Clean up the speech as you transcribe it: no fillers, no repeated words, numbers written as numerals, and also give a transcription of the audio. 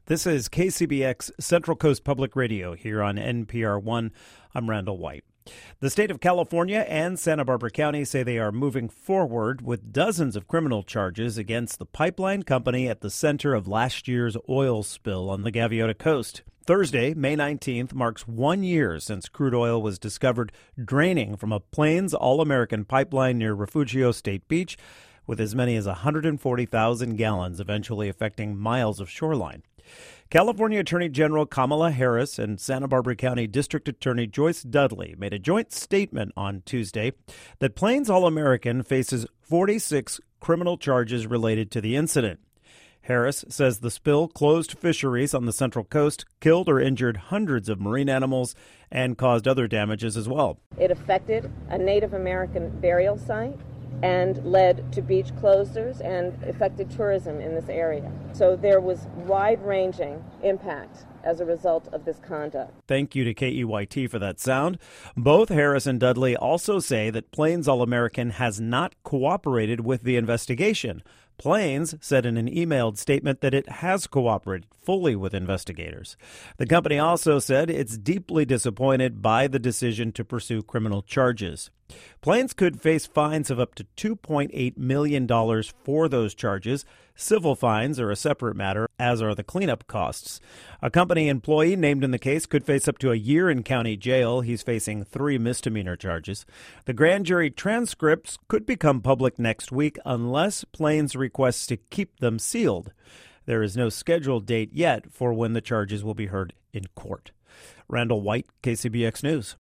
This is KCBX Central Coast Public Radio here on NPR One. I'm Randall White. The state of California and Santa Barbara County say they are moving forward with dozens of criminal charges against the pipeline company at the center of last year's oil spill on the Gaviota Coast. Thursday, May 19th, marks 1 year since crude oil was discovered draining from a Plains All-American pipeline near Refugio State Beach, with as many as 140,000 gallons eventually affecting miles of shoreline. California Attorney General Kamala Harris and Santa Barbara County District Attorney Joyce Dudley made a joint statement on Tuesday that Plains All-American faces 46 criminal charges related to the incident. Harris says the spill closed fisheries on the Central Coast, killed or injured hundreds of marine animals, and caused other damages as well. It affected a Native American burial site and led to beach closures and affected tourism in this area. So there was wide-ranging impact as a result of this conduct. Thank you to KEYT for that sound. Both Harris and Dudley also say that Plains All-American has not cooperated with the investigation. Plains said in an emailed statement that it has cooperated fully with investigators. The company also said it's deeply disappointed by the decision to pursue criminal charges. Plains could face fines of up to $2.8 million for those charges. Civil fines are a separate matter, as are the cleanup costs. A company employee named in the case could face up to a year in county jail. He's facing 3 misdemeanor charges. The grand jury transcripts could become public next week unless Plains requests to keep them sealed. There is no scheduled date yet for when the charges will be heard in court. Randall White, KCBX News.